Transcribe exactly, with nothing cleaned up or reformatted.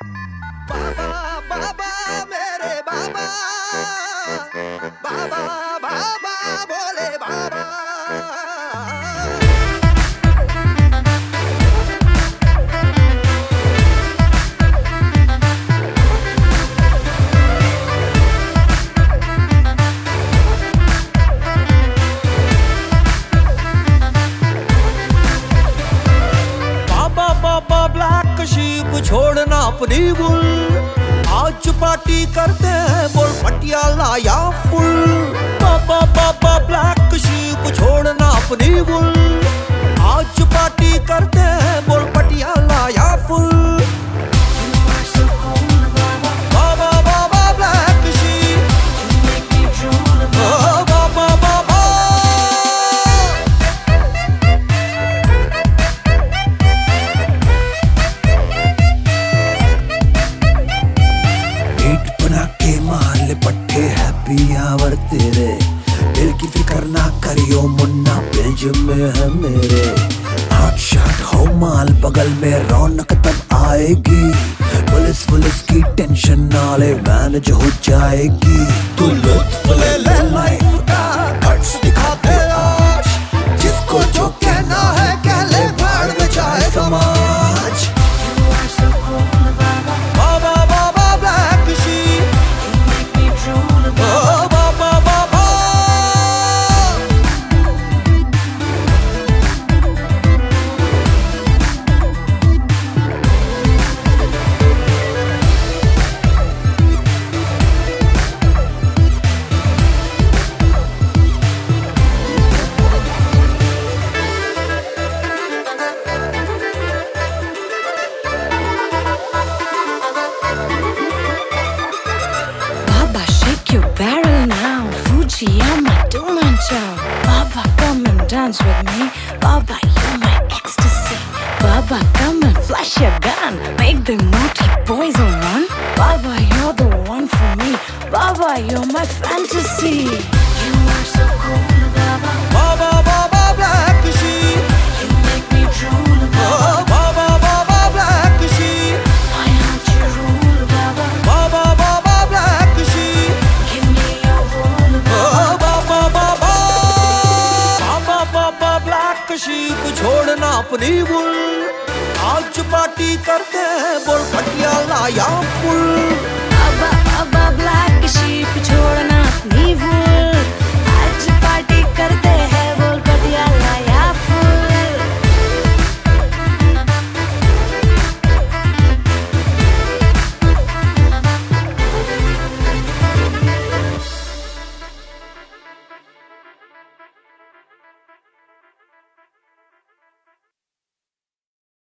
बाबा बाबा मेरे बाबा, बाबा बाबा बोले बाबा। बाबा बाबा ब्लैक शीप छोड़ना अपनी भूल, आज पार्टी करते हैं बोल पटियाला या फुल। बाबा बाबा ब्लैक शीप छोड़ना अपनी भूल, आज पार्टी करते हैं बोल पटियाला या फुल। बाबा बाबा ब्लैक शीप, ओ बाबा बाबा। पट्टे हैप्पी आवर तेरे, दिल की फिक्र ना करियो मुन्ना बेल्जियम में है मेरे। हॉट शॉट हो माल बगल में रौनक तब आएगी, पुलिस पुलिस की टेंशन नाले मैनेज हो जाएगी। तू लुत्फ ले ले लाइफ का, कट्स दिखाते आज, जिसको जो कहना है कह ले भाड़ में जाए समाज। Barrel now, Fujiyama, don't chow. Baba, come and dance with me. Baba, you're my ecstasy. Baba, come and flash your gun. Make the naughty boys all run. Baba, you're the one for me. Baba, you're my fantasy. You are so cool, Baba. Baba, Baba, black sheep. You make me drool, Baba. Oh, Baba, Baba, black sheep. Why don't you rule, Baba? Baba, Baba, black sheep. Give me your rule, Baba. Oh, Baba, Baba. Baba, Baba, black sheep छोड़ना अपनी भूल, आज party करते हैं बोल पटियाला या full. Baba, Baba, black sheep छोड़ना अपनी भूल, आज पार्टी करते हैं।